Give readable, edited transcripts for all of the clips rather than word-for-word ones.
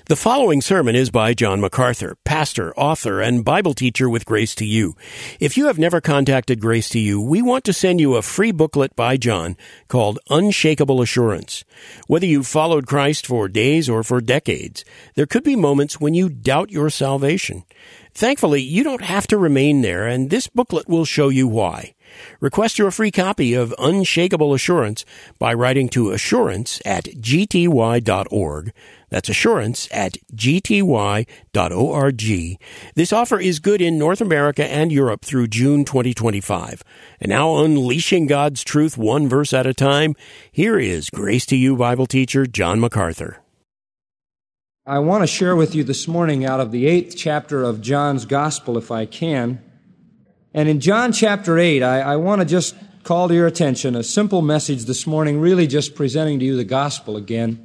The following sermon is by John MacArthur, pastor, author, and Bible teacher with Grace to You. If you have never contacted Grace to You, we want to send you a free booklet by John called Unshakable Assurance. Whether you've followed Christ for days or for decades, there could be moments when you doubt your salvation. Thankfully, you don't have to remain there, and this booklet will show you why. Request your free copy of Unshakable Assurance by writing to assurance@gty.org. That's assurance@gty.org. This offer is good in North America and Europe through June 2025. And now, unleashing God's truth one verse at a time, here is Grace to You Bible teacher John MacArthur. I want to share with you this morning out of the 8th chapter of John's Gospel, if I can. And in John chapter 8, I want to just call to your attention a simple message this morning, really just presenting to you the gospel again.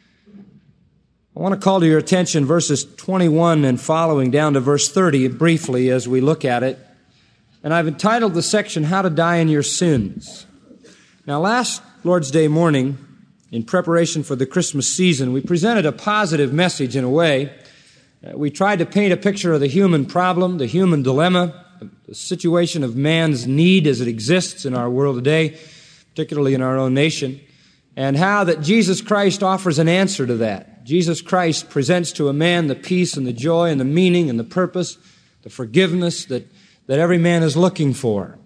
I want to call to your attention verses 21 and following down to verse 30 briefly as we look at it. And I've entitled the section, How to Die in Your Sins. Now, last Lord's Day morning, in preparation for the Christmas season, we presented a positive message in a way. We tried to paint a picture of the human problem, the human dilemma, the situation of man's need as it exists in our world today, particularly in our own nation, and how that Jesus Christ offers an answer to that. Jesus Christ presents to a man the peace and the joy and the meaning and the purpose, the forgiveness that every man is looking for.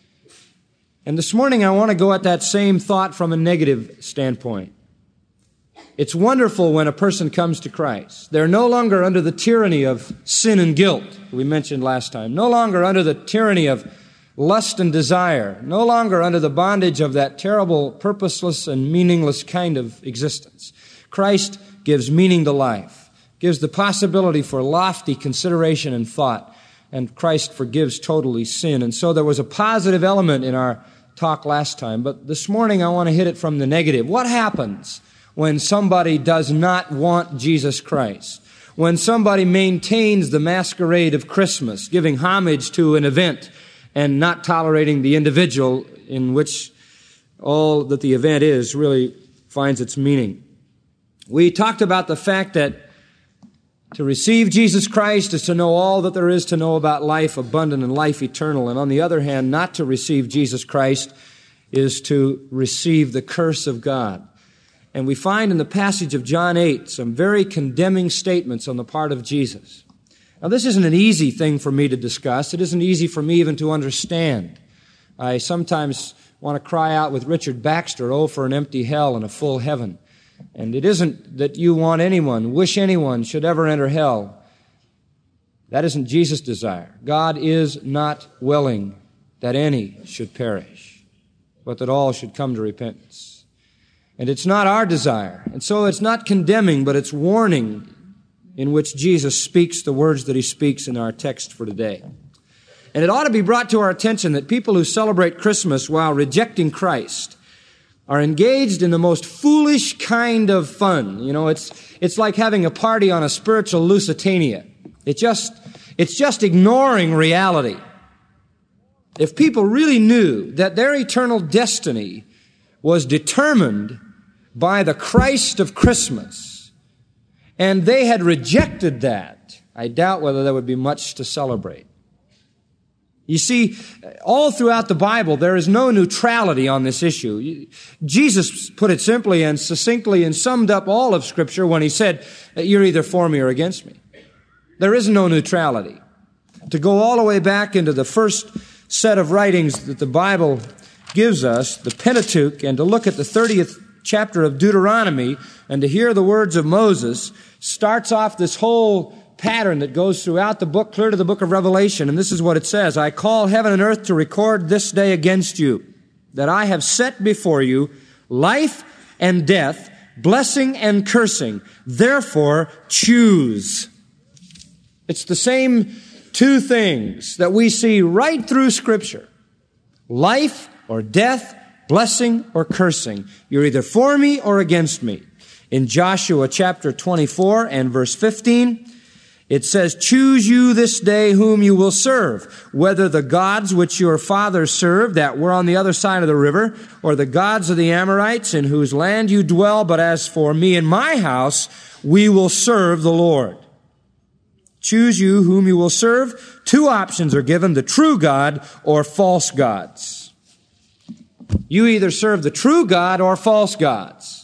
And this morning I want to go at that same thought from a negative standpoint. It's wonderful when a person comes to Christ. They're no longer under the tyranny of sin and guilt, we mentioned last time. No longer under the tyranny of lust and desire. No longer under the bondage of that terrible, purposeless, and meaningless kind of existence. Christ gives meaning to life, gives the possibility for lofty consideration and thought, and Christ forgives totally sin. And so there was a positive element in our talk last time, but this morning I want to hit it from the negative. What happens when somebody does not want Jesus Christ? When somebody maintains the masquerade of Christmas, giving homage to an event and not tolerating the individual in which all that the event is really finds its meaning. We talked about the fact that to receive Jesus Christ is to know all that there is to know about life abundant and life eternal. And on the other hand, not to receive Jesus Christ is to receive the curse of God. And we find in the passage of John 8 some very condemning statements on the part of Jesus. Now, this isn't an easy thing for me to discuss. It isn't easy for me even to understand. I sometimes want to cry out with Richard Baxter, oh, for an empty hell and a full heaven. And it isn't that you want anyone, wish anyone should ever enter hell. That isn't Jesus' desire. God is not willing that any should perish, but that all should come to repentance. And it's not our desire. And so it's not condemning, but it's warning in which Jesus speaks the words that he speaks in our text for today. And it ought to be brought to our attention that people who celebrate Christmas while rejecting Christ are engaged in the most foolish kind of fun. You know, it's like having a party on a spiritual Lusitania. It's just ignoring reality. If people really knew that their eternal destiny was determined by the Christ of Christmas, and they had rejected that, I doubt whether there would be much to celebrate. You see, all throughout the Bible, there is no neutrality on this issue. Jesus put it simply and succinctly and summed up all of Scripture when he said, you're either for me or against me. There is no neutrality. To go all the way back into the first set of writings that the Bible gives us, the Pentateuch, and to look at the 30th chapter of Deuteronomy and to hear the words of Moses, starts off this whole pattern that goes throughout the book, clear to the book of Revelation. And this is what it says. I call heaven and earth to record this day against you, that I have set before you life and death, blessing and cursing. Therefore, choose. It's the same two things that we see right through Scripture. Life or death, blessing or cursing. You're either for me or against me. In Joshua chapter 24 and verse 15, it says, choose you this day whom you will serve, whether the gods which your fathers served that were on the other side of the river, or the gods of the Amorites in whose land you dwell. But as for me and my house, we will serve the Lord. Choose you whom you will serve. Two options are given, the true God or false gods. You either serve the true God or false gods.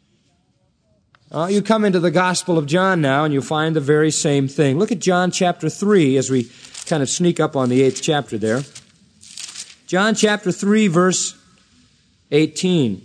You come into the Gospel of John now and you find the very same thing. Look at John chapter 3 as we kind of sneak up on the 8th chapter there. John chapter 3 verse 18.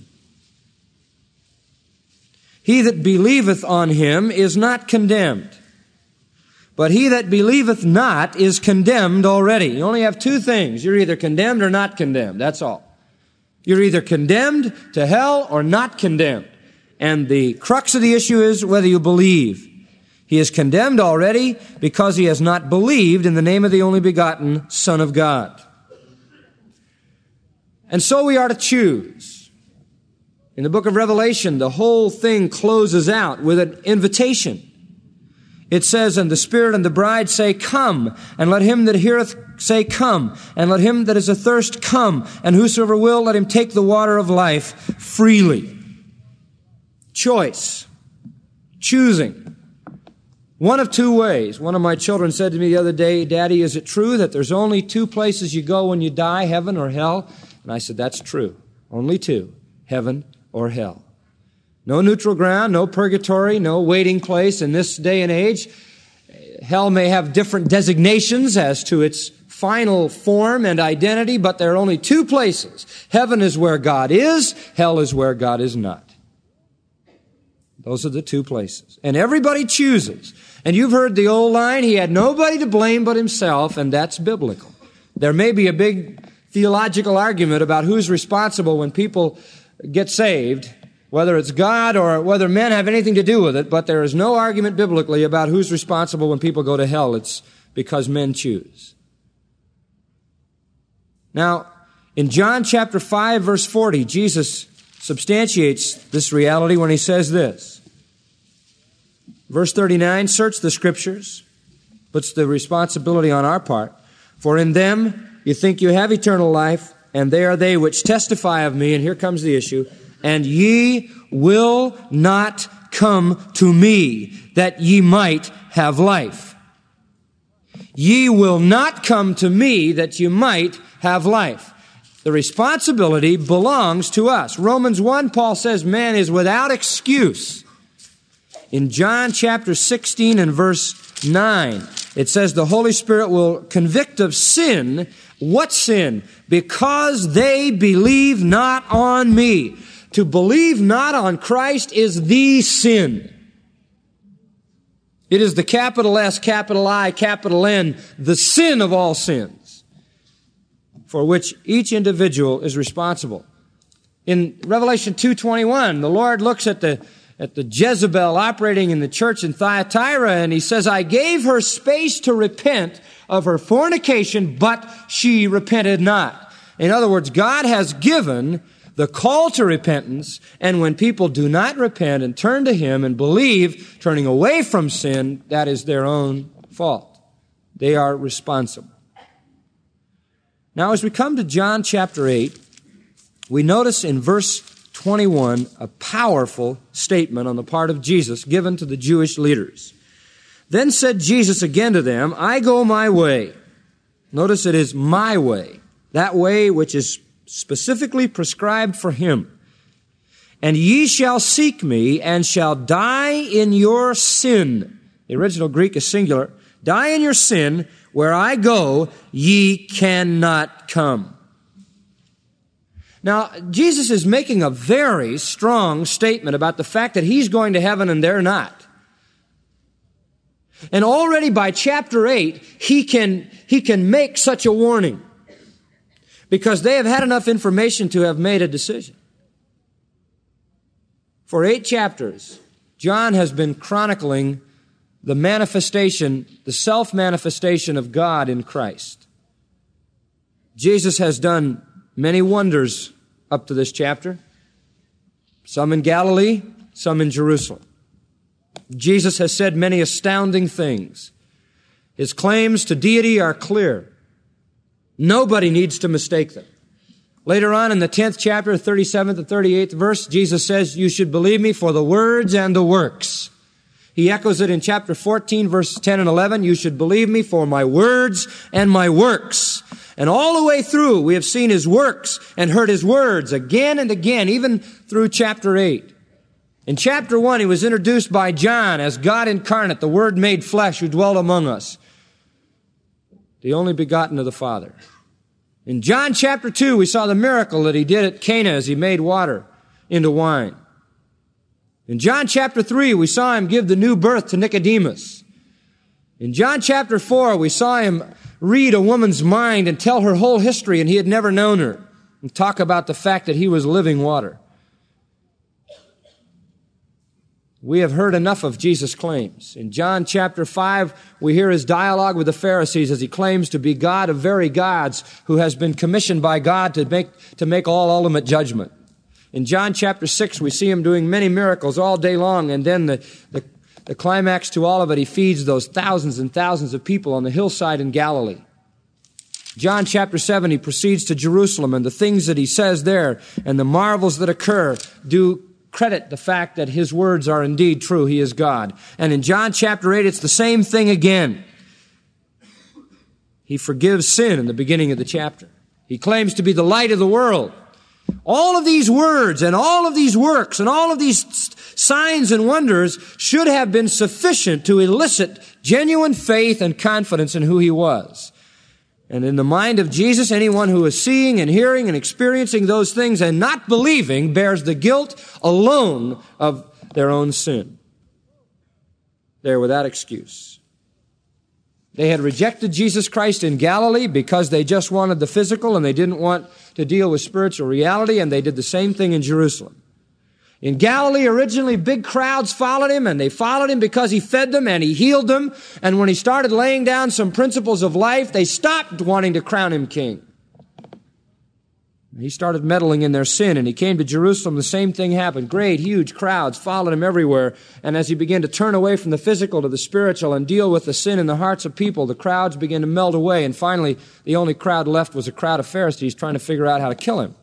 He that believeth on him is not condemned, but he that believeth not is condemned already. You only have two things. You're either condemned or not condemned. That's all. You're either condemned to hell or not condemned. And the crux of the issue is whether you believe. He is condemned already because he has not believed in the name of the only begotten Son of God. And so we are to choose. In the book of Revelation, the whole thing closes out with an invitation. It says, and the Spirit and the bride say, come, and let him that heareth say, come, and let him that is athirst come, and whosoever will, let him take the water of life freely. Choice. Choosing. One of two ways. One of my children said to me the other day, Daddy, is it true that there's only two places you go when you die, heaven or hell? And I said, that's true. Only two, heaven or hell. No neutral ground, no purgatory, no waiting place in this day and age. Hell may have different designations as to its final form and identity, but there are only two places. Heaven is where God is, hell is where God is not. Those are the two places. And everybody chooses. And you've heard the old line, he had nobody to blame but himself, and that's biblical. There may be a big theological argument about who's responsible when people get saved, whether it's God or whether men have anything to do with it, but there is no argument biblically about who's responsible when people go to hell. It's because men choose. Now, in John chapter 5, verse 40, Jesus substantiates this reality when he says this. Verse 39, search the Scriptures, puts the responsibility on our part. For in them you think you have eternal life, and they are they which testify of me, and here comes the issue, and ye will not come to me, that ye might have life. Ye will not come to me, that you might have life. The responsibility belongs to us. Romans 1, Paul says man is without excuse. In John chapter 16 and verse 9, it says the Holy Spirit will convict of sin. What sin? Because they believe not on me. To believe not on Christ is the sin. It is the capital S, capital I, capital N, the sin of all sins, for which each individual is responsible. In Revelation 2:21, the Lord looks at the Jezebel operating in the church in Thyatira, and he says, I gave her space to repent of her fornication, but she repented not. In other words, God has given the call to repentance, and when people do not repent and turn to Him and believe, turning away from sin, that is their own fault. They are responsible. Now, as we come to John chapter 8, we notice in verse 21 a powerful statement on the part of Jesus given to the Jewish leaders. Then said Jesus again to them, I go my way. Notice it is my way, that way which is specifically prescribed for Him. And ye shall seek me and shall die in your sin. The original Greek is singular. Die in your sin. Where I go, ye cannot come. Now, Jesus is making a very strong statement about the fact that He's going to heaven and they're not. And already by chapter 8, He can make such a warning because they have had enough information to have made a decision. For 8 chapters, John has been chronicling the manifestation, the self-manifestation of God in Christ. Jesus has done many wonders up to this chapter, some in Galilee, some in Jerusalem. Jesus has said many astounding things. His claims to deity are clear. Nobody needs to mistake them. Later on in the 10th chapter, 37th to 38th verse, Jesus says, you should believe me for the words and the works. He echoes it in chapter 14, verses 10 and 11. You should believe me for my words and my works. And all the way through, we have seen his works and heard his words again and again, even through chapter 8. In chapter 1, he was introduced by John as God incarnate, the Word made flesh who dwelt among us, the only begotten of the Father. In John chapter 2, we saw the miracle that he did at Cana as he made water into wine. In John chapter 3, we saw him give the new birth to Nicodemus. In John chapter 4, we saw him read a woman's mind and tell her whole history, and he had never known her, and talk about the fact that he was living water. We have heard enough of Jesus' claims. In John chapter 5, we hear his dialogue with the Pharisees as he claims to be God of very gods who has been commissioned by God to make all ultimate judgment. In John chapter 6, we see him doing many miracles all day long, and then the climax to all of it, he feeds those thousands and thousands of people on the hillside in Galilee. John chapter 7, he proceeds to Jerusalem, and the things that he says there and the marvels that occur do credit the fact that his words are indeed true. He is God. And in John chapter 8, it's the same thing again. He forgives sin in the beginning of the chapter. He claims to be the light of the world. All of these words and all of these works and all of these signs and wonders should have been sufficient to elicit genuine faith and confidence in who he was. And in the mind of Jesus, anyone who is seeing and hearing and experiencing those things and not believing bears the guilt alone of their own sin. They're without excuse. They had rejected Jesus Christ in Galilee because they just wanted the physical and they didn't want to deal with spiritual reality, and they did the same thing in Jerusalem. In Galilee, originally, big crowds followed him, and they followed him because he fed them and he healed them. And when he started laying down some principles of life, they stopped wanting to crown him king. He started meddling in their sin, and he came to Jerusalem. The same thing happened. Great, huge crowds followed him everywhere. And as he began to turn away from the physical to the spiritual and deal with the sin in the hearts of people, the crowds began to melt away. And finally, the only crowd left was a crowd of Pharisees trying to figure out how to kill him.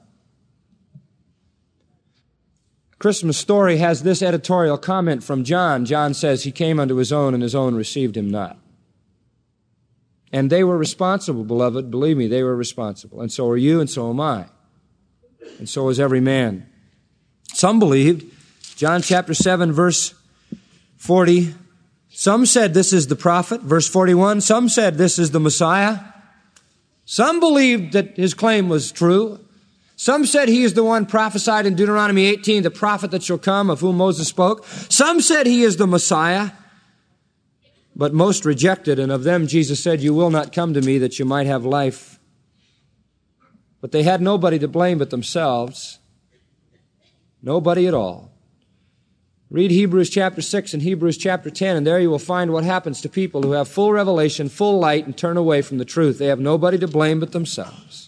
Christmas Story has this editorial comment from John. John says, he came unto his own, and his own received him not. And they were responsible, beloved. Believe me, they were responsible. And so are you, and so am I. And so is every man. Some believed, John chapter 7, verse 40, some said this is the prophet. Verse 41, some said this is the Messiah. Some believed that his claim was true. Some said he is the one prophesied in Deuteronomy 18, the prophet that shall come, of whom Moses spoke. Some said he is the Messiah, but most rejected, and of them Jesus said, you will not come to me that you might have life. But they had nobody to blame but themselves. Nobody at all. Read Hebrews chapter 6 and Hebrews chapter 10, and there you will find what happens to people who have full revelation, full light, and turn away from the truth. They have nobody to blame but themselves.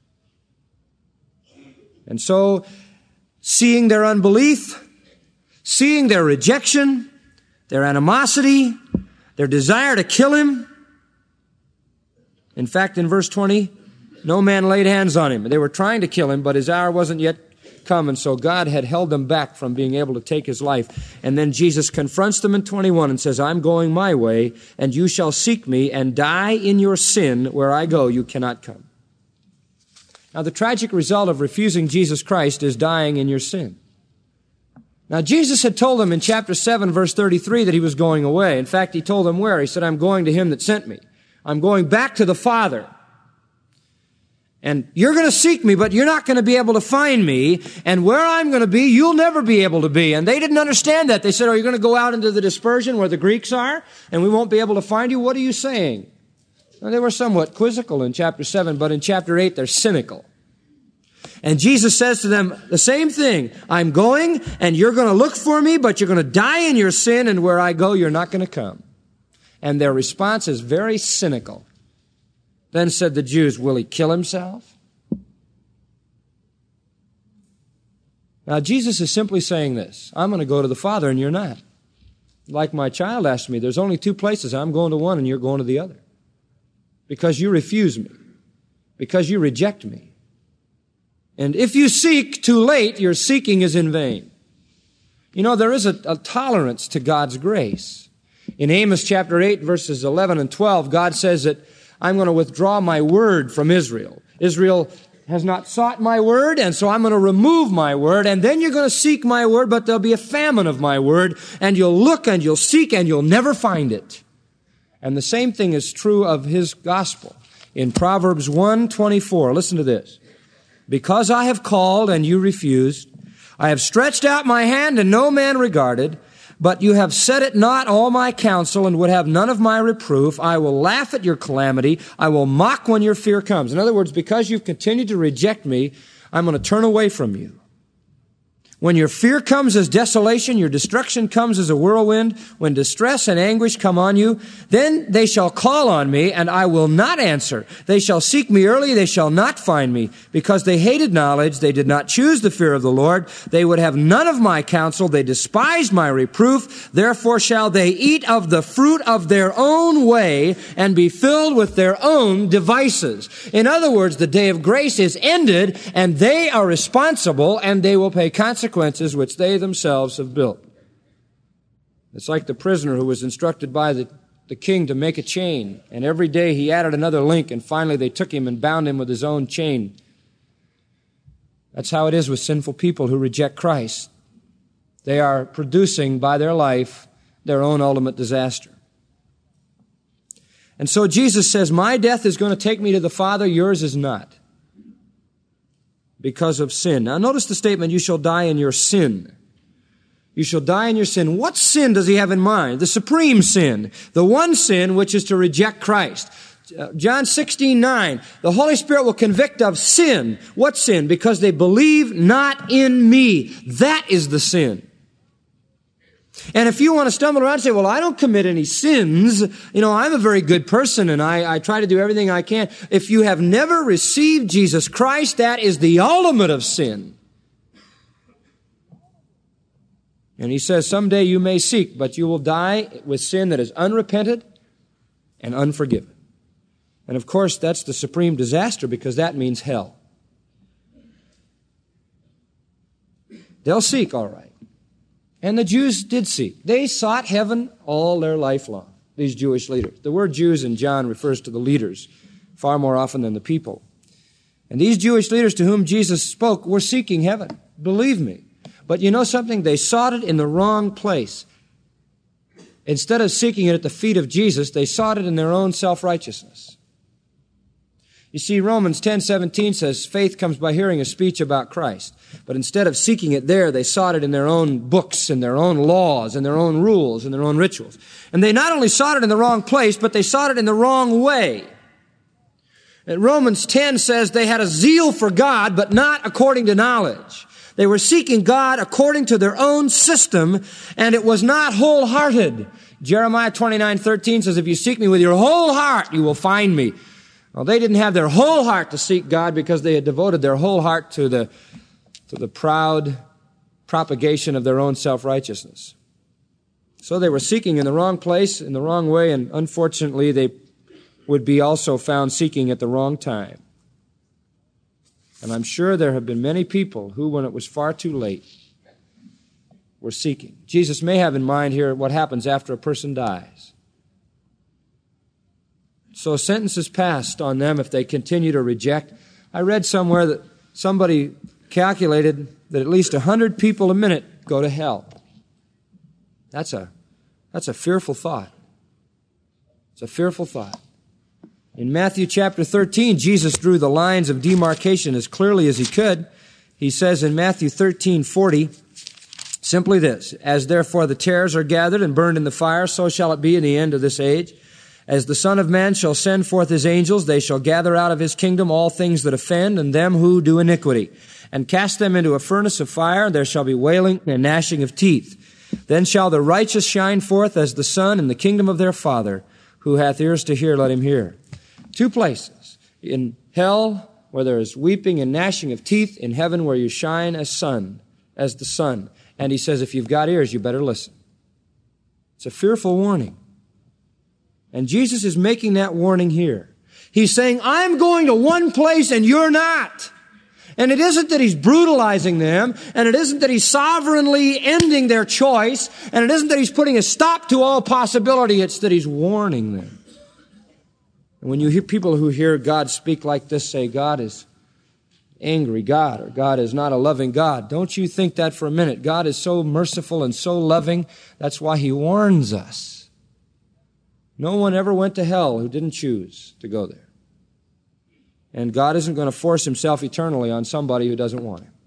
And so, seeing their unbelief, seeing their rejection, their animosity, their desire to kill him. In fact, in verse 20, no man laid hands on him. They were trying to kill him, but his hour wasn't yet come, and so God had held them back from being able to take his life. And then Jesus confronts them in 21 and says, I'm going my way, and you shall seek me and die in your sin. Where I go, you cannot come. Now, the tragic result of refusing Jesus Christ is dying in your sin. Now, Jesus had told them in chapter 7, verse 33, that he was going away. In fact, he told them where? He said, I'm going to him that sent me. I'm going back to the Father. And you're going to seek me, but you're not going to be able to find me. And where I'm going to be, you'll never be able to be. And they didn't understand that. They said, are you going to go out into the dispersion where the Greeks are, and we won't be able to find you? What are you saying? Well, they were somewhat quizzical in chapter 7, but in chapter 8, they're cynical. And Jesus says to them the same thing. I'm going, and you're going to look for me, but you're going to die in your sin, and where I go, you're not going to come. And their response is very cynical. Then said the Jews, will he kill himself? Now, Jesus is simply saying this. I'm going to go to the Father, and you're not. Like my child asked me, there's only two places. I'm going to one, and you're going to the other. Because you refuse me. Because you reject me. And if you seek too late, your seeking is in vain. You know, there is a tolerance to God's grace. In Amos chapter 8, verses 11 and 12, God says that I'm going to withdraw my word from Israel. Israel has not sought my word, and so I'm going to remove my word, and then you're going to seek my word, but there'll be a famine of my word, and you'll look and you'll seek and you'll never find it. And the same thing is true of His gospel. In Proverbs 1:24, listen to this. Because I have called and you refused, I have stretched out my hand and no man regarded, but you have set at naught all my counsel and would have none of my reproof. I will laugh at your calamity. I will mock when your fear comes. In other words, because you've continued to reject me, I'm going to turn away from you. When your fear comes as desolation, your destruction comes as a whirlwind, when distress and anguish come on you, then they shall call on me, and I will not answer. They shall seek me early, they shall not find me. Because they hated knowledge, they did not choose the fear of the Lord. They would have none of my counsel, they despised my reproof. Therefore shall they eat of the fruit of their own way, and be filled with their own devices. In other words, the day of grace is ended, and they are responsible, and they will pay consequences which they themselves have built. It's like the prisoner who was instructed by the king to make a chain, and every day he added another link, and finally they took him and bound him with his own chain. That's how it is with sinful people who reject Christ. They are producing by their life their own ultimate disaster. And so Jesus says, my death is going to take me to the Father, yours is not. Because of sin. Now notice the statement, you shall die in your sin. You shall die in your sin. What sin does he have in mind? The supreme sin. The one sin which is to reject Christ. John 16:9, the Holy Spirit will convict of sin. What sin? Because they believe not in me. That is the sin. And if you want to stumble around and say, well, I don't commit any sins, I'm a very good person and I try to do everything I can. If you have never received Jesus Christ, that is the ultimate of sin. And he says, someday you may seek, but you will die with sin that is unrepented and unforgiven. And of course, that's the supreme disaster because that means hell. They'll seek, all right. And the Jews did seek. They sought heaven all their life long, these Jewish leaders. The word Jews in John refers to the leaders far more often than the people. And these Jewish leaders to whom Jesus spoke were seeking heaven. Believe me. But you know something? They sought it in the wrong place. Instead of seeking it at the feet of Jesus, they sought it in their own self-righteousness. You see, Romans 10:17 says, faith comes by hearing a speech about Christ. But instead of seeking it there, they sought it in their own books and their own laws and their own rules and their own rituals. And they not only sought it in the wrong place, but they sought it in the wrong way. And Romans 10 says they had a zeal for God, but not according to knowledge. They were seeking God according to their own system, and it was not wholehearted. Jeremiah 29:13 says, if you seek me with your whole heart, you will find me. Well, they didn't have their whole heart to seek God because they had devoted their whole heart to the proud propagation of their own self-righteousness. So they were seeking in the wrong place, in the wrong way, and unfortunately they would be also found seeking at the wrong time. And I'm sure there have been many people who, when it was far too late, were seeking. Jesus may have in mind here what happens after a person dies. So a sentence is passed on them if they continue to reject. I read somewhere that somebody calculated that at least 100 people a minute go to hell. That's a fearful thought. It's a fearful thought. In Matthew chapter 13, Jesus drew the lines of demarcation as clearly as he could. He says in Matthew 13:40, simply this, as therefore the tares are gathered and burned in the fire, so shall it be in the end of this age. As the Son of Man shall send forth his angels, they shall gather out of his kingdom all things that offend and them who do iniquity, and cast them into a furnace of fire. There shall be wailing and gnashing of teeth. Then shall the righteous shine forth as the sun in the kingdom of their Father. Who hath ears to hear, let him hear. Two places. In hell, where there is weeping and gnashing of teeth. In heaven, where you shine as the sun. And he says, if you've got ears, you better listen. It's a fearful warning. And Jesus is making that warning here. He's saying, I'm going to one place and you're not. And it isn't that He's brutalizing them, and it isn't that He's sovereignly ending their choice, and it isn't that He's putting a stop to all possibility. It's that He's warning them. And when you hear people who hear God speak like this say, God is angry God, or God is not a loving God, don't you think that for a minute. God is so merciful and so loving. That's why He warns us. No one ever went to hell who didn't choose to go there. And God isn't going to force Himself eternally on somebody who doesn't want Him.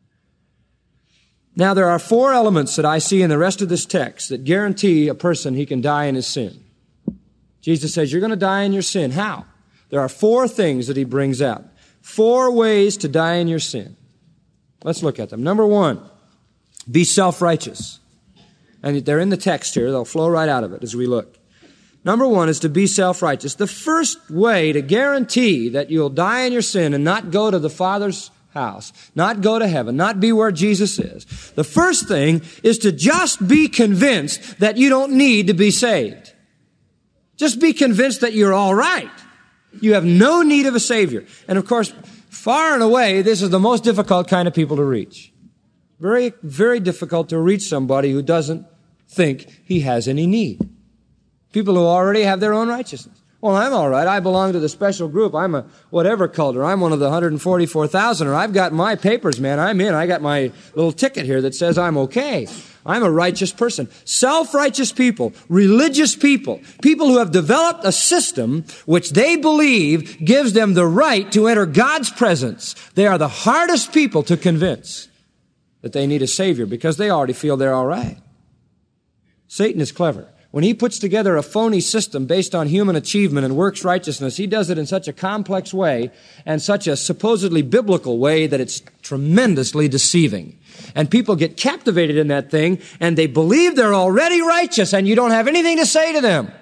Now, there are 4 elements that I see in the rest of this text that guarantee a person he can die in his sin. Jesus says, you're going to die in your sin. How? There are 4 things that He brings out. 4 ways to die in your sin. Let's look at them. Number 1, be self-righteous. And they're in the text here. They'll flow right out of it as we look. Number 1 is to be self-righteous. The first way to guarantee that you'll die in your sin and not go to the Father's house, not go to heaven, not be where Jesus is, the first thing is to just be convinced that you don't need to be saved. Just be convinced that you're all right. You have no need of a Savior. And of course, far and away, this is the most difficult kind of people to reach. Very, very difficult to reach somebody who doesn't think he has any need. People who already have their own righteousness. Well, I'm all right. I belong to the special group. I'm a whatever cult, or I'm one of the 144,000, or I've got my papers, man. I'm in. I got my little ticket here that says I'm okay. I'm a righteous person. Self-righteous people, religious people, people who have developed a system which they believe gives them the right to enter God's presence. They are the hardest people to convince that they need a Savior because they already feel they're all right. Satan is clever. When he puts together a phony system based on human achievement and works righteousness, he does it in such a complex way and such a supposedly biblical way that it's tremendously deceiving. And people get captivated in that thing, and they believe they're already righteous, and you don't have anything to say to them.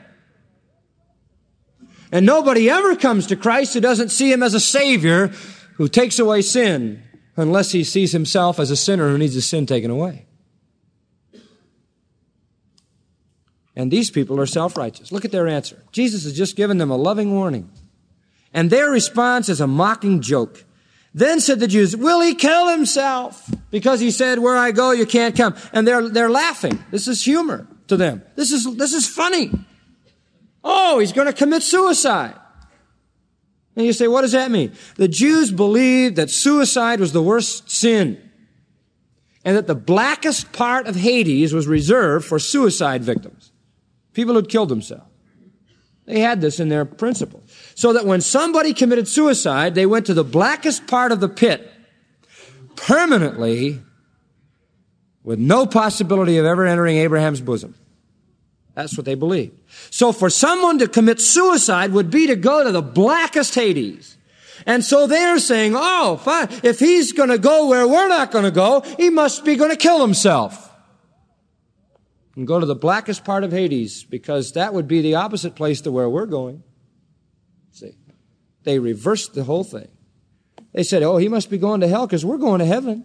And nobody ever comes to Christ who doesn't see Him as a Savior who takes away sin, unless he sees himself as a sinner who needs his sin taken away. And these people are self-righteous. Look at their answer. Jesus has just given them a loving warning. And their response is a mocking joke. Then said the Jews, will he kill himself? Because he said, where I go, you can't come. And they're laughing. This is humor to them. This is funny. Oh, he's going to commit suicide. And you say, what does that mean? The Jews believed that suicide was the worst sin. And that the blackest part of Hades was reserved for suicide victims. People who'd killed themselves. They had this in their principle. So that when somebody committed suicide, they went to the blackest part of the pit permanently with no possibility of ever entering Abraham's bosom. That's what they believed. So for someone to commit suicide would be to go to the blackest Hades. And so they're saying, oh, fine. If he's going to go where we're not going to go, he must be going to kill himself. And go to the blackest part of Hades, because that would be the opposite place to where we're going. See, they reversed the whole thing. They said, oh, he must be going to hell because we're going to heaven.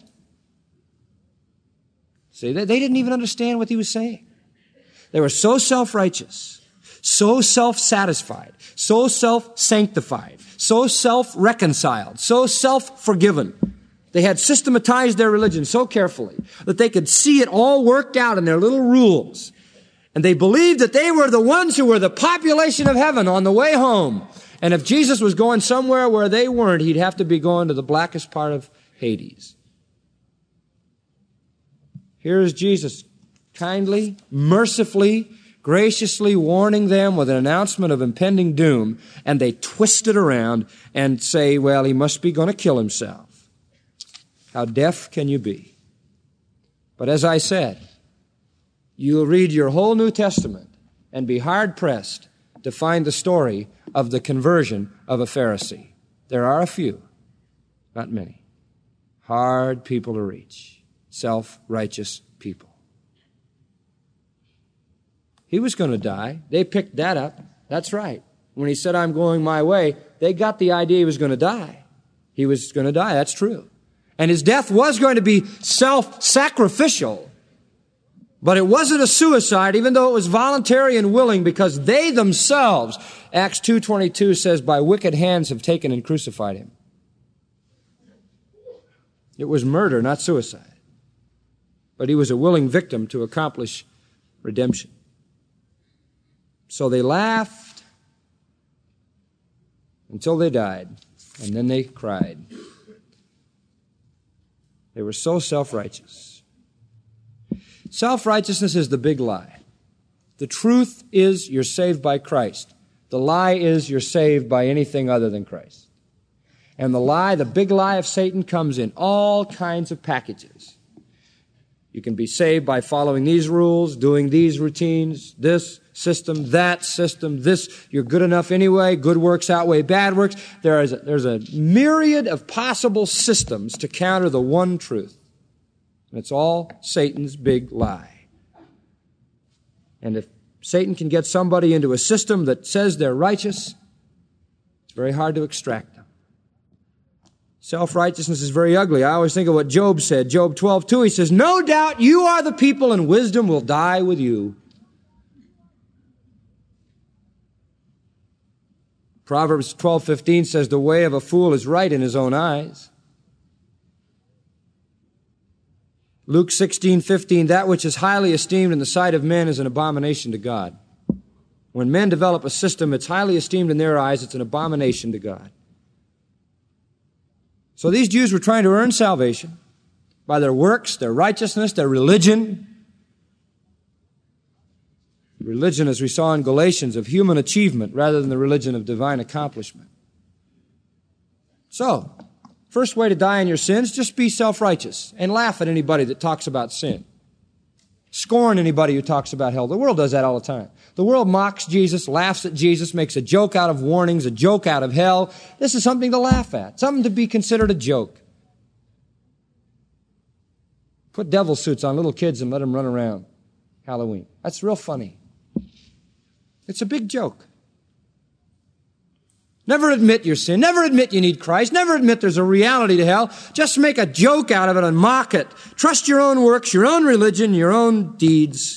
See, they didn't even understand what he was saying. They were so self-righteous, so self-satisfied, so self-sanctified, so self-reconciled, so self-forgiven. They had systematized their religion so carefully that they could see it all worked out in their little rules. And they believed that they were the ones who were the population of heaven on the way home. And if Jesus was going somewhere where they weren't, he'd have to be going to the blackest part of Hades. Here's Jesus kindly, mercifully, graciously warning them with an announcement of impending doom. And they twist it around and say, well, he must be going to kill himself. How deaf can you be? But as I said, you'll read your whole New Testament and be hard-pressed to find the story of the conversion of a Pharisee. There are a few, not many. Hard people to reach. Self-righteous people. He was going to die. They picked that up. That's right. When he said, I'm going my way, they got the idea he was going to die. He was going to die. That's true. And his death was going to be self-sacrificial. But it wasn't a suicide, even though it was voluntary and willing, because they themselves, Acts 2:22 says, by wicked hands have taken and crucified him. It was murder, not suicide. But he was a willing victim to accomplish redemption. So they laughed until they died, and then they cried. They were so self-righteous. Self-righteousness is the big lie. The truth is you're saved by Christ. The lie is you're saved by anything other than Christ. And the lie, the big lie of Satan, comes in all kinds of packages. You can be saved by following these rules, doing these routines, this system, this. You're good enough anyway. Good works outweigh bad works. There's a myriad of possible systems to counter the one truth. And it's all Satan's big lie. And if Satan can get somebody into a system that says they're righteous, it's very hard to extract them. Self-righteousness is very ugly. I always think of what Job said. Job 12:2, he says, "No doubt you are the people and wisdom will die with you." Proverbs 12:15 says, "The way of a fool is right in his own eyes." Luke 16:15, "That which is highly esteemed in the sight of men is an abomination to God." When men develop a system, it's highly esteemed in their eyes, it's an abomination to God. So these Jews were trying to earn salvation by their works, their righteousness, their religion. Religion, as we saw in Galatians, of human achievement rather than the religion of divine accomplishment. So, first way to die in your sins, just be self-righteous and laugh at anybody that talks about sin. Scorn anybody who talks about hell. The world does that all the time. The world mocks Jesus, laughs at Jesus, makes a joke out of warnings, a joke out of hell. This is something to laugh at, something to be considered a joke. Put devil suits on little kids and let them run around Halloween. That's real funny. It's a big joke. Never admit your sin. Never admit you need Christ. Never admit there's a reality to hell. Just make a joke out of it and mock it. Trust your own works, your own religion, your own deeds.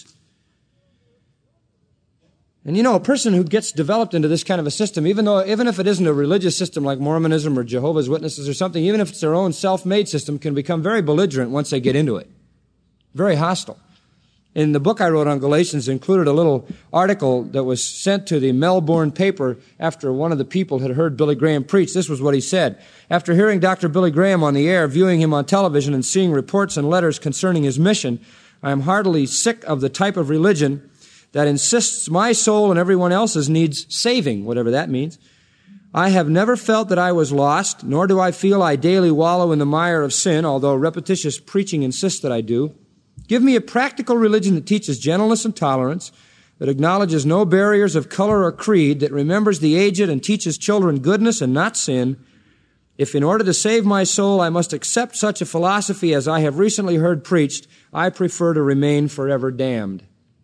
And you know, a person who gets developed into this kind of a system, even if it isn't a religious system like Mormonism or Jehovah's Witnesses or something, even if it's their own self-made system, can become very belligerent once they get into it. Very hostile. In the book I wrote on Galatians, included a little article that was sent to the Melbourne paper after one of the people had heard Billy Graham preach. This was what he said. "After hearing Dr. Billy Graham on the air, viewing him on television, and seeing reports and letters concerning his mission, I am heartily sick of the type of religion that insists my soul and everyone else's needs saving," whatever that means. "I have never felt that I was lost, nor do I feel I daily wallow in the mire of sin, although repetitious preaching insists that I do. Give me a practical religion that teaches gentleness and tolerance, that acknowledges no barriers of color or creed, that remembers the aged and teaches children goodness and not sin. If in order to save my soul I must accept such a philosophy as I have recently heard preached, I prefer to remain forever damned."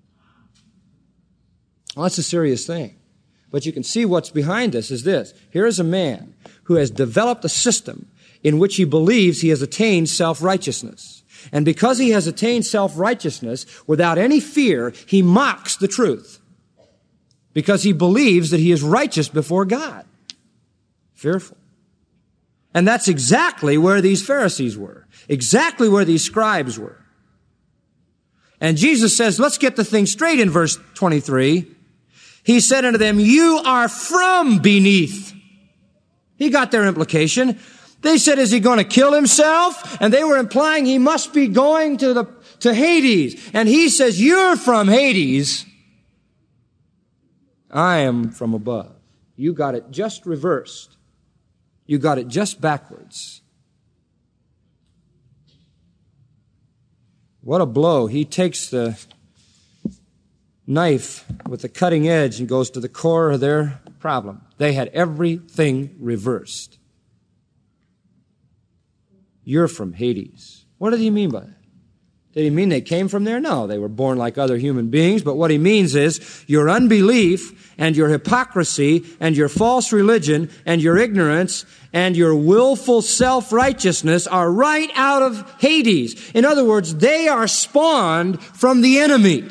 Well, that's a serious thing. But you can see what's behind this is this. Here is a man who has developed a system in which he believes he has attained self-righteousness. And because he has attained self-righteousness, without any fear, he mocks the truth. Because he believes that he is righteous before God. Fearful. And that's exactly where these Pharisees were. Exactly where these scribes were. And Jesus says, let's get the thing straight in verse 23. He said unto them, "You are from beneath." He got their implication. They said, is he going to kill himself? And they were implying he must be going to Hades. And he says, you're from Hades. I am from above. You got it just reversed. You got it just backwards. What a blow. He takes the knife with the cutting edge and goes to the core of their problem. They had everything reversed. You're from Hades. What did he mean by that? Did he mean they came from there? No, they were born like other human beings. But what he means is your unbelief and your hypocrisy and your false religion and your ignorance and your willful self-righteousness are right out of Hades. In other words, they are spawned from the enemy.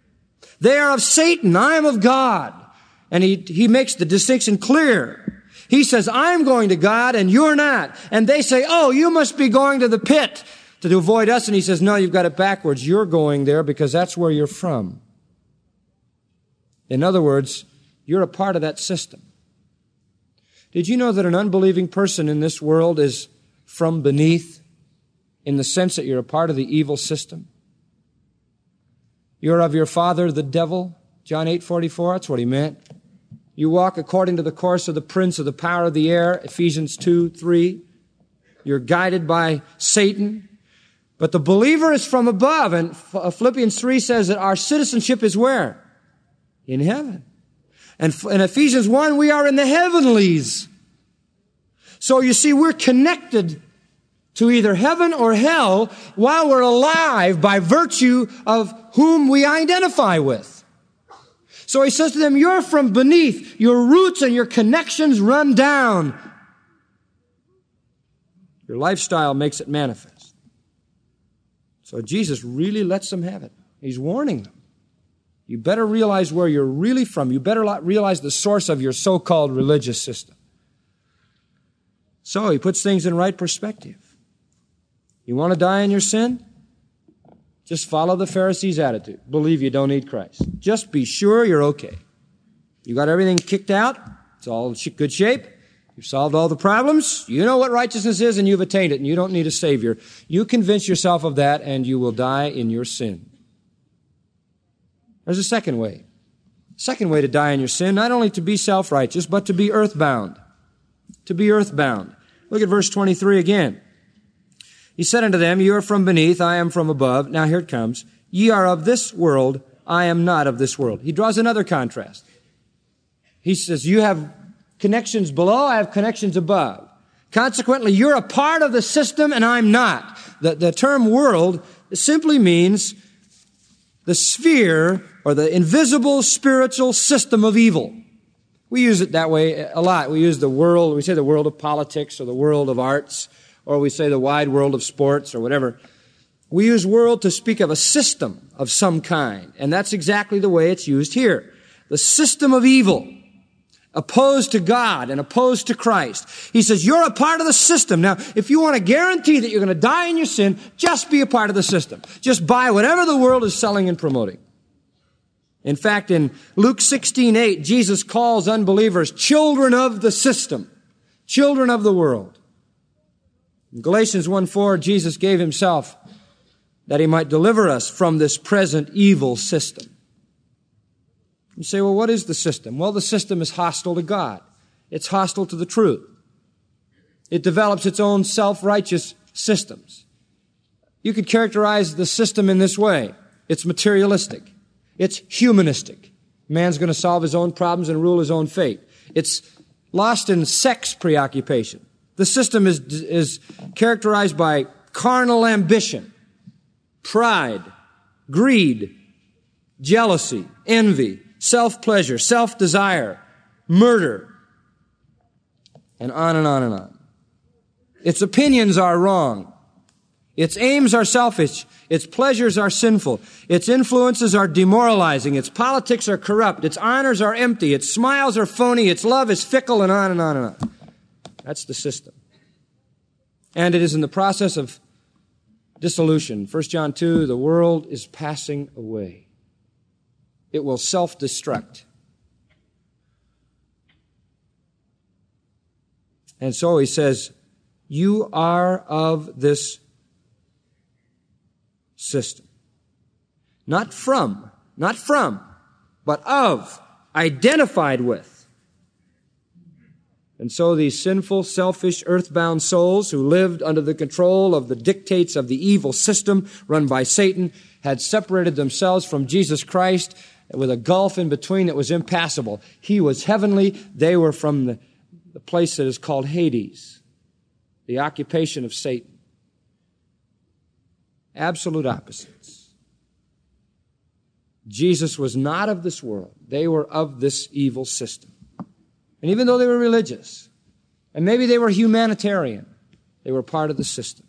They are of Satan. I am of God. And he makes the distinction clear. He says, I'm going to God and you're not. And they say, oh, you must be going to the pit to avoid us. And he says, no, you've got it backwards. You're going there because that's where you're from. In other words, you're a part of that system. Did you know that an unbelieving person in this world is from beneath, in the sense that you're a part of the evil system? You're of your father, the devil. John 8:44, that's what he meant. You walk according to the course of the prince of the power of the air, Ephesians 2:3. You're guided by Satan. But the believer is from above, and Philippians 3 says that our citizenship is where? In heaven. And in Ephesians 1, we are in the heavenlies. So you see, we're connected to either heaven or hell while we're alive by virtue of whom we identify with. So he says to them, you're from beneath. Your roots and your connections run down. Your lifestyle makes it manifest. So Jesus really lets them have it. He's warning them. You better realize where you're really from. You better realize the source of your so-called religious system. So he puts things in right perspective. You want to die in your sin? Just follow the Pharisees' attitude. Believe you don't need Christ. Just be sure you're okay. You got everything kicked out. It's all in good shape. You've solved all the problems. You know what righteousness is and you've attained it and you don't need a Savior. You convince yourself of that and you will die in your sin. There's a second way. Second way to die in your sin, not only to be self-righteous, but to be earthbound. To be earthbound. Look at verse 23 again. He said unto them, you are from beneath, I am from above. Now here it comes. Ye are of this world, I am not of this world. He draws another contrast. He says, you have connections below, I have connections above. Consequently, you're a part of the system and I'm not. The term world simply means the sphere or the invisible spiritual system of evil. We use it that way a lot. We use the world, we say the world of politics or the world of arts, or we say the wide world of sports or whatever. We use world to speak of a system of some kind, and that's exactly the way it's used here. The system of evil, opposed to God and opposed to Christ. He says, you're a part of the system. Now, if you want to guarantee that you're going to die in your sin, just be a part of the system. Just buy whatever the world is selling and promoting. In fact, in Luke 16:8, Jesus calls unbelievers children of the system, children of the world. In Galatians 1:4, Jesus gave himself that he might deliver us from this present evil system. You say, well, what is the system? Well, the system is hostile to God. It's hostile to the truth. It develops its own self-righteous systems. You could characterize the system in this way. It's materialistic. It's humanistic. Man's going to solve his own problems and rule his own fate. It's lost in sex preoccupation. The system is characterized by carnal ambition, pride, greed, jealousy, envy, self-pleasure, self-desire, murder, and on and on and on. Its opinions are wrong. Its aims are selfish. Its pleasures are sinful. Its influences are demoralizing. Its politics are corrupt. Its honors are empty. Its smiles are phony. Its love is fickle, and on and on and on. That's the system. And it is in the process of dissolution. 1 John 2, the world is passing away. It will self-destruct. And so he says, you are of this system. Not from, but of, identified with. And so these sinful, selfish, earthbound souls who lived under the control of the dictates of the evil system run by Satan had separated themselves from Jesus Christ with a gulf in between that was impassable. He was heavenly. They were from the place that is called Hades, the occupation of Satan. Absolute opposites. Jesus was not of this world. They were of this evil system. And even though they were religious, and maybe they were humanitarian, they were part of the system.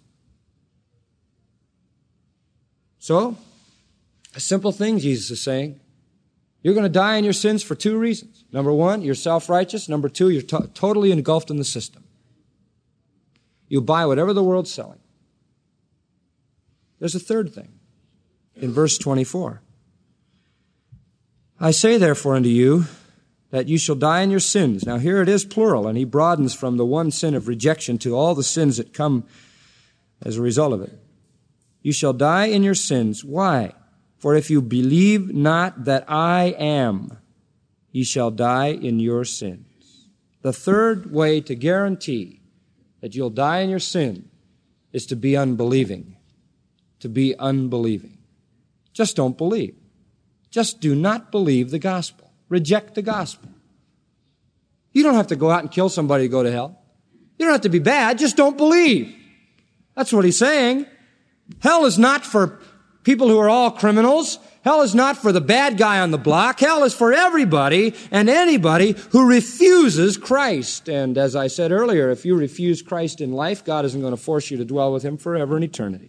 So, a simple thing Jesus is saying, You're going to die in your sins for two reasons. Number one, you're self-righteous. Number two, you're totally engulfed in the system. You buy whatever the world's selling. There's a third thing. In verse 24. I say therefore unto you that you shall die in your sins. Now here it is plural, and he broadens from the one sin of rejection to all the sins that come as a result of it. You shall die in your sins. Why? For if you believe not that I am, ye shall die in your sins. The third way to guarantee that you'll die in your sin is to be unbelieving. To be unbelieving. Just don't believe. Just do not believe the gospel. Reject the gospel. You don't have to go out and kill somebody to go to hell. You don't have to be bad. Just don't believe. That's what he's saying. Hell is not for people who are all criminals. Hell is not for the bad guy on the block. Hell is for everybody and anybody who refuses Christ. And as I said earlier, if you refuse Christ in life, God isn't going to force you to dwell with Him forever in eternity.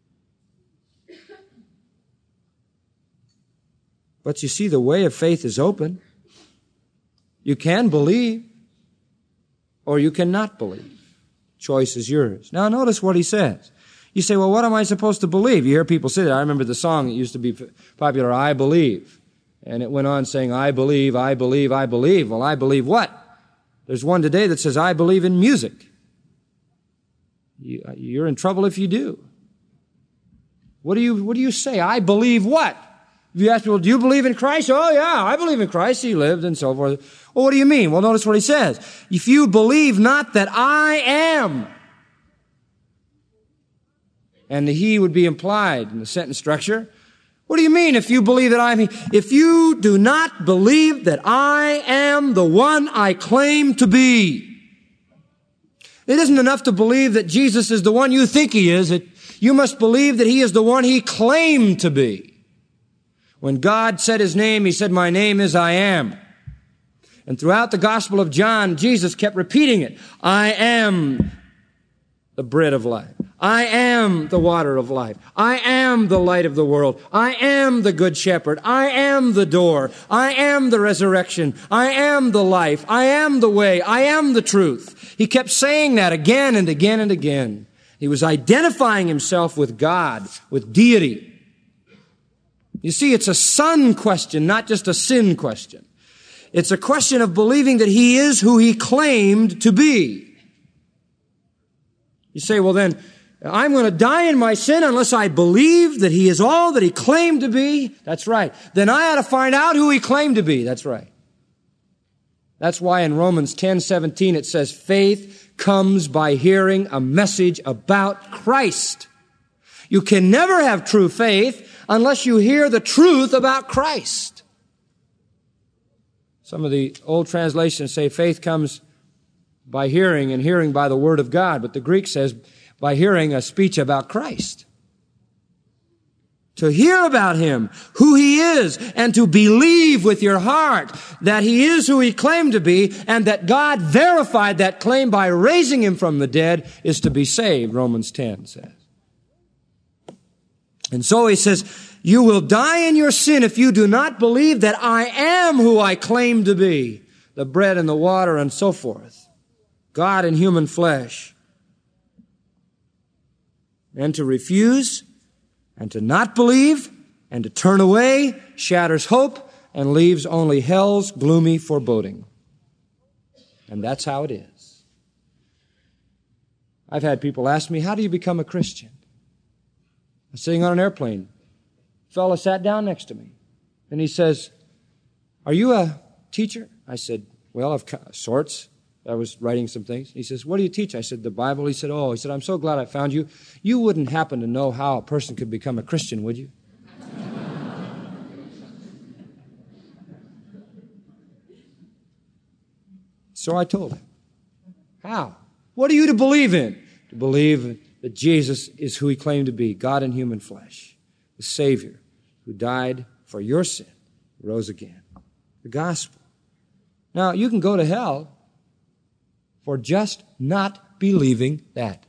But you see, the way of faith is open. You can believe, or you cannot believe. Choice is yours. Now notice what he says. You say, well, what am I supposed to believe? You hear people say that. I remember the song that used to be popular, I Believe. And it went on saying, I believe, I believe, I believe. Well, I believe what? There's one today that says, I believe in music. You're in trouble if you do. What do you say? I believe what? If you ask people, do you believe in Christ? Oh, yeah, I believe in Christ. He lived and so forth. Well, what do you mean? Well, notice what he says. If you believe not that I am, and the he would be implied in the sentence structure. What do you mean if you believe that I am he? If you do not believe that I am the one I claim to be. It isn't enough to believe that Jesus is the one you think He is. You must believe that He is the one He claimed to be. When God said His name, He said, my name is I am. And throughout the Gospel of John, Jesus kept repeating it. I am the bread of life. I am the water of life. I am the light of the world. I am the good shepherd. I am the door. I am the resurrection. I am the life. I am the way. I am the truth. He kept saying that again and again and again. He was identifying Himself with God, with deity. You see, it's a son question, not just a sin question. It's a question of believing that He is who He claimed to be. You say, well then, I'm going to die in my sin unless I believe that He is all that He claimed to be. That's right. Then I ought to find out who He claimed to be. That's right. That's why in Romans 10:17 it says, faith comes by hearing a message about Christ. You can never have true faith unless you hear the truth about Christ. Some of the old translations say faith comes by hearing and hearing by the Word of God, but the Greek says by hearing a speech about Christ. To hear about Him, who He is, and to believe with your heart that He is who He claimed to be, and that God verified that claim by raising Him from the dead, is to be saved, Romans 10 says. And so he says, you will die in your sin if you do not believe that I am who I claim to be, the bread and the water and so forth, God in human flesh. And to refuse and to not believe and to turn away shatters hope and leaves only hell's gloomy foreboding. And that's how it is. I've had people ask me, how do you become a Christian? I was sitting on an airplane. A fellow sat down next to me. And he says, are you a teacher? I said, well, of sorts. I was writing some things. He says, what do you teach? I said, the Bible. He said, I'm so glad I found you. You wouldn't happen to know how a person could become a Christian, would you? So I told him, how? What are you to believe in? To believe that Jesus is who He claimed to be, God in human flesh, the Savior who died for your sin, rose again. The gospel. Now, you can go to hell for just not believing that.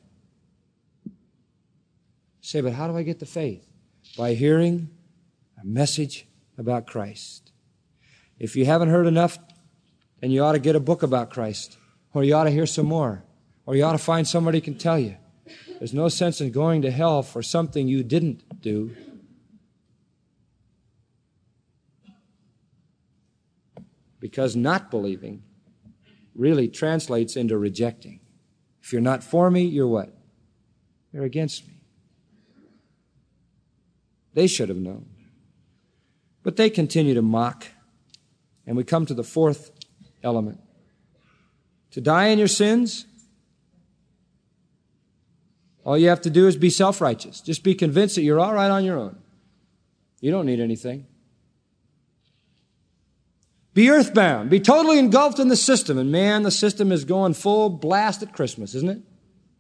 Say, but how do I get the faith? By hearing a message about Christ. If you haven't heard enough, then you ought to get a book about Christ, or you ought to hear some more, or you ought to find somebody who can tell you. There's no sense in going to hell for something you didn't do. Because not believing really translates into rejecting. If you're not for me, you're what? You're against me. They should have known. But they continue to mock. And we come to the fourth element. To die in your sins, all you have to do is be self-righteous. Just be convinced that you're all right on your own. You don't need anything. Be earthbound. Be totally engulfed in the system. And man, the system is going full blast at Christmas, isn't it?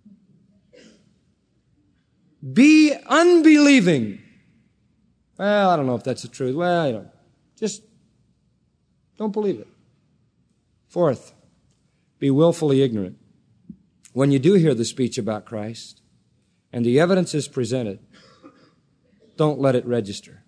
Be unbelieving. Well, I don't know if that's the truth. Well, I don't. Just don't believe it. Fourth, be willfully ignorant. When you do hear the speech about Christ and the evidence is presented, don't let it register.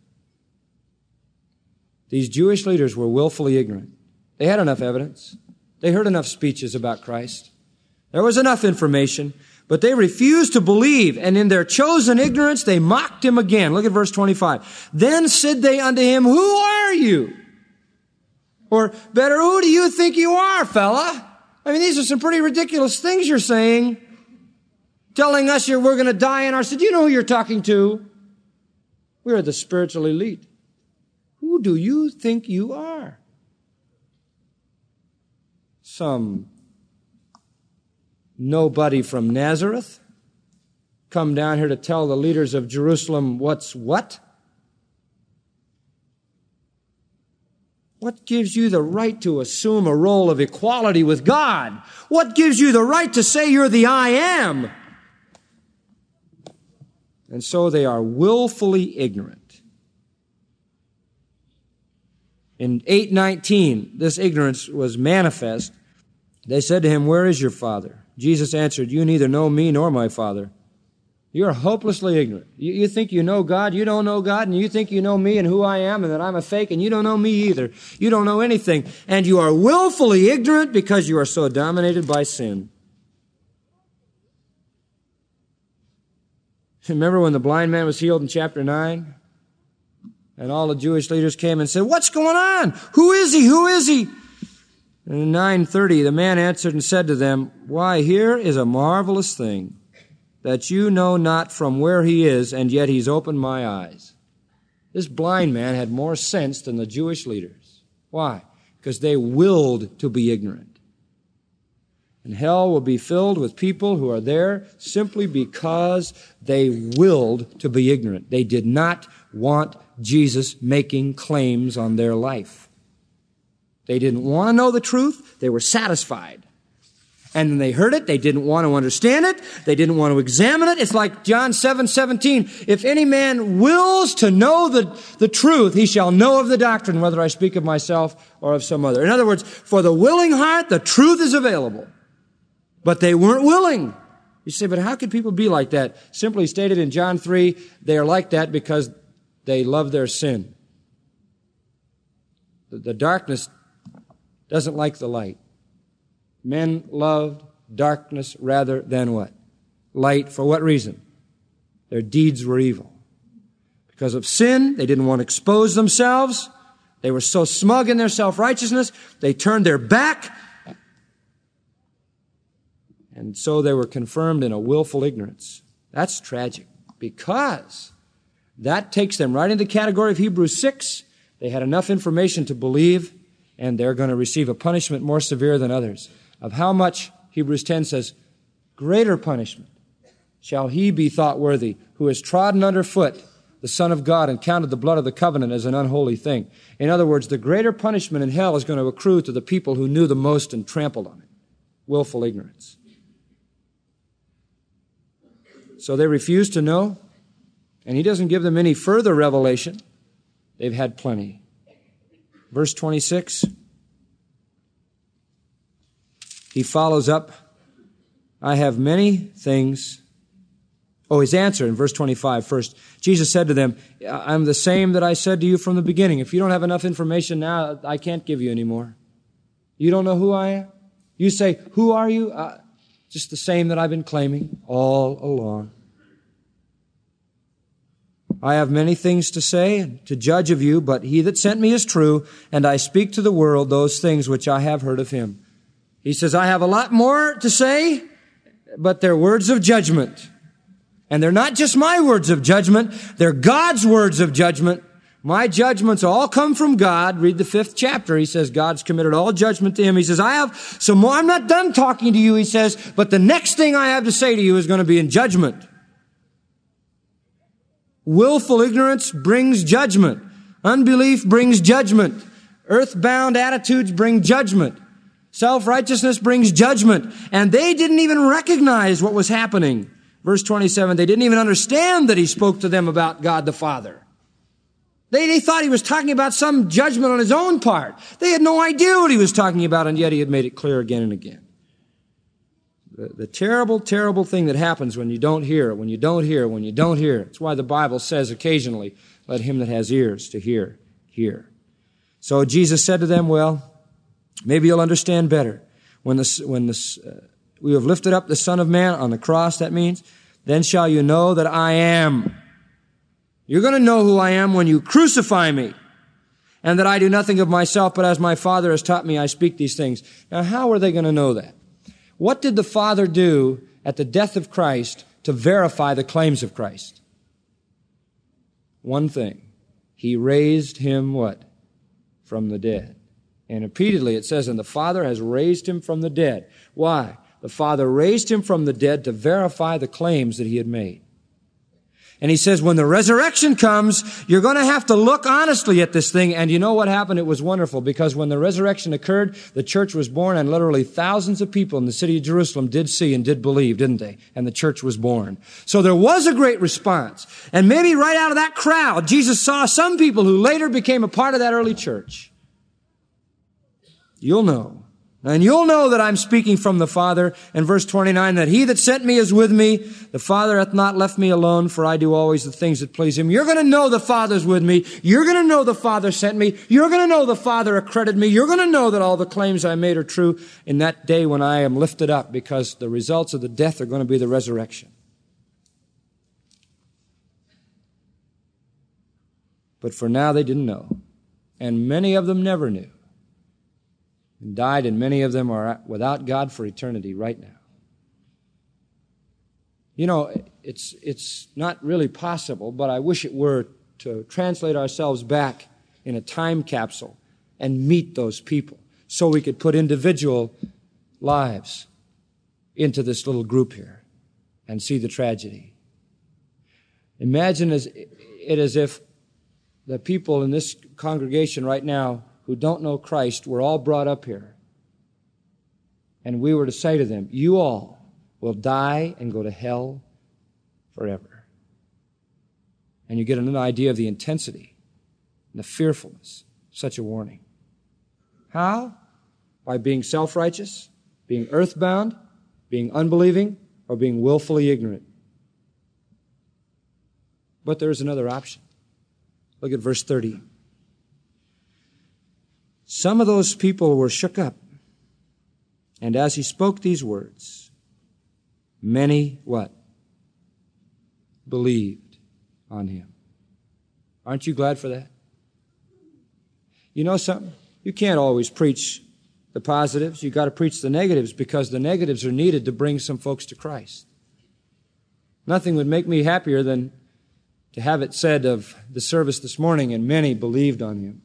These Jewish leaders were willfully ignorant. They had enough evidence. They heard enough speeches about Christ. There was enough information, but they refused to believe, and in their chosen ignorance, they mocked him again. Look at verse 25. Then said they unto him, Who are you? Or better, who do you think you are, fella? I mean, these are some pretty ridiculous things you're saying. Telling us we're going to die in our sin. Do you know who you're talking to? We're the spiritual elite. Who do you think you are? Some nobody from Nazareth come down here to tell the leaders of Jerusalem what's what? What gives you the right to assume a role of equality with God? What gives you the right to say you're the I am? And so they are willfully ignorant. In 8:19, this ignorance was manifest. They said to him, Where is your Father? Jesus answered, You neither know me nor my Father. You're hopelessly ignorant. You think you know God, you don't know God, and you think you know me and who I am and that I'm a fake, and you don't know me either. You don't know anything. And you are willfully ignorant because you are so dominated by sin. Remember when the blind man was healed in chapter 9? And all the Jewish leaders came and said, What's going on? Who is he? Who is he? And in 9:30, the man answered and said to them, Why, here is a marvelous thing, that you know not from where he is, and yet he's opened my eyes. This blind man had more sense than the Jewish leaders. Why? Because they willed to be ignorant. And hell will be filled with people who are there simply because they willed to be ignorant. They did not want Jesus making claims on their life. They didn't want to know the truth. They were satisfied. And when they heard it, they didn't want to understand it. They didn't want to examine it. It's like John 7:17. If any man wills to know the truth, he shall know of the doctrine, whether I speak of myself or of some other. In other words, for the willing heart, the truth is available. But they weren't willing. You say, but how could people be like that? Simply stated in John 3, they are like that because they love their sin. The darkness doesn't like the light. Men loved darkness rather than what? Light. For what reason? Their deeds were evil. Because of sin, they didn't want to expose themselves. They were so smug in their self-righteousness, they turned their back. And so they were confirmed in a willful ignorance. That's tragic, because that takes them right into the category of Hebrews 6. They had enough information to believe, and they're going to receive a punishment more severe than others. Of how much, Hebrews 10 says, greater punishment shall he be thought worthy who has trodden underfoot the Son of God and counted the blood of the covenant as an unholy thing. In other words, the greater punishment in hell is going to accrue to the people who knew the most and trampled on it. Willful ignorance. So they refuse to know, and he doesn't give them any further revelation. They've had plenty. Verse 26, he follows up, I have many things His answer in verse 25 first. Jesus said to them, I'm the same that I said to you from the beginning. If you don't have enough information now, I can't give you any more. You don't know who I am? You say, who are you? Just the same that I've been claiming all along. I have many things to say and to judge of you, but he that sent me is true, and I speak to the world those things which I have heard of him. He says, I have a lot more to say, but they're words of judgment. And they're not just my words of judgment, they're God's words of judgment. My judgments all come from God. Read the 5th chapter. He says God's committed all judgment to him. He says, I have some more. I'm not done talking to you, he says, but the next thing I have to say to you is going to be in judgment. Willful ignorance brings judgment. Unbelief brings judgment. Earthbound attitudes bring judgment. Self-righteousness brings judgment. And they didn't even recognize what was happening. Verse 27, they didn't even understand that he spoke to them about God the Father. They thought he was talking about some judgment on his own part. They had no idea what he was talking about, and yet he had made it clear again and again. The terrible, terrible thing that happens when you don't hear, when you don't hear, when you don't hear. It's why the Bible says occasionally, let him that has ears to hear, hear. So Jesus said to them, well, maybe you'll understand better. When we have lifted up the Son of Man on the cross, that means, then shall you know that I am. You're going to know who I am when you crucify me, and that I do nothing of myself, but as my Father has taught me, I speak these things. Now, how are they going to know that? What did the Father do at the death of Christ to verify the claims of Christ? One thing. He raised him what? From the dead. And repeatedly it says, and the Father has raised him from the dead. Why? The Father raised him from the dead to verify the claims that he had made. And he says, when the resurrection comes, you're going to have to look honestly at this thing. And you know what happened? It was wonderful, because when the resurrection occurred, the church was born, and literally thousands of people in the city of Jerusalem did see and did believe, didn't they? And the church was born. So there was a great response. And maybe right out of that crowd, Jesus saw some people who later became a part of that early church. You'll know. And you'll know that I'm speaking from the Father. And verse 29, that he that sent me is with me. The Father hath not left me alone, for I do always the things that please him. You're going to know the Father's with me. You're going to know the Father sent me. You're going to know the Father accredited me. You're going to know that all the claims I made are true in that day when I am lifted up, because the results of the death are going to be the resurrection. But for now they didn't know. And many of them never knew. And died, and many of them are without God for eternity right now. You know, it's not really possible, but I wish it were, to translate ourselves back in a time capsule and meet those people so we could put individual lives into this little group here and see the tragedy. Imagine it as if the people in this congregation right now who don't know Christ were all brought up here, and we were to say to them, you all will die and go to hell forever. And you get an idea of the intensity and the fearfulness of such a warning. How? By being self-righteous, being earthbound, being unbelieving, or being willfully ignorant. But there is another option. Look at verse 30. Some of those people were shook up. And as he spoke these words, many, what? Believed on him. Aren't you glad for that? You know something? You can't always preach the positives. You've got to preach the negatives, because the negatives are needed to bring some folks to Christ. Nothing would make me happier than to have it said of the service this morning, and many believed on him.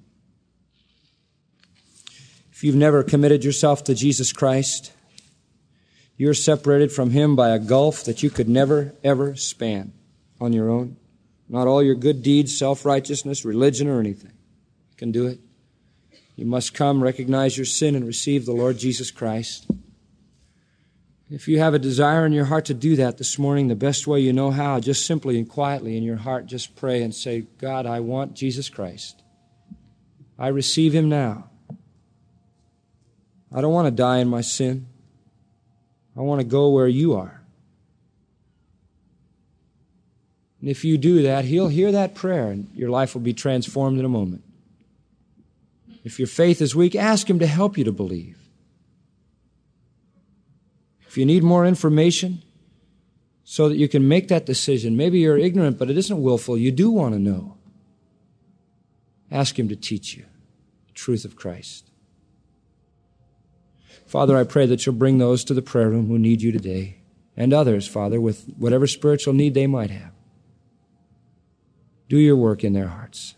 If you've never committed yourself to Jesus Christ, you're separated from him by a gulf that you could never, ever span on your own. Not all your good deeds, self-righteousness, religion, or anything can do it. You must come, recognize your sin, and receive the Lord Jesus Christ. If you have a desire in your heart to do that this morning, the best way you know how, just simply and quietly in your heart, just pray and say, God, I want Jesus Christ. I receive him now. I don't want to die in my sin. I want to go where you are. And if you do that, He'll hear that prayer and your life will be transformed in a moment. If your faith is weak, ask Him to help you to believe. If you need more information so that you can make that decision, maybe you're ignorant, but it isn't willful, you do want to know, ask Him to teach you the truth of Christ. Father, I pray that You'll bring those to the prayer room who need You today, and others, Father, with whatever spiritual need they might have. Do Your work in their hearts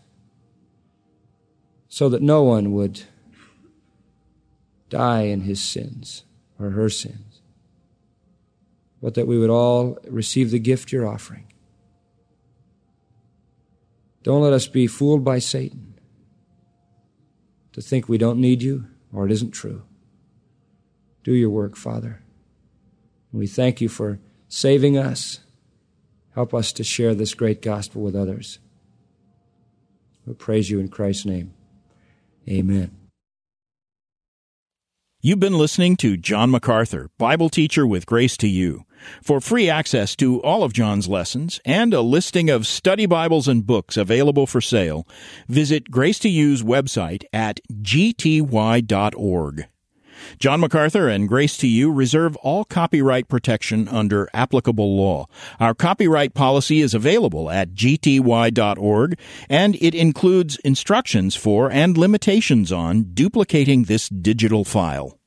so that no one would die in his sins or her sins, but that we would all receive the gift You're offering. Don't let us be fooled by Satan to think we don't need You or it isn't true. Do Your work, Father. We thank You for saving us. Help us to share this great gospel with others. We praise You in Christ's name. Amen. You've been listening to John MacArthur, Bible teacher with Grace to You. For free access to all of John's lessons and a listing of study Bibles and books available for sale, visit Grace to You's website at gty.org. John MacArthur and Grace to You reserve all copyright protection under applicable law. Our copyright policy is available at gty.org, and it includes instructions for and limitations on duplicating this digital file.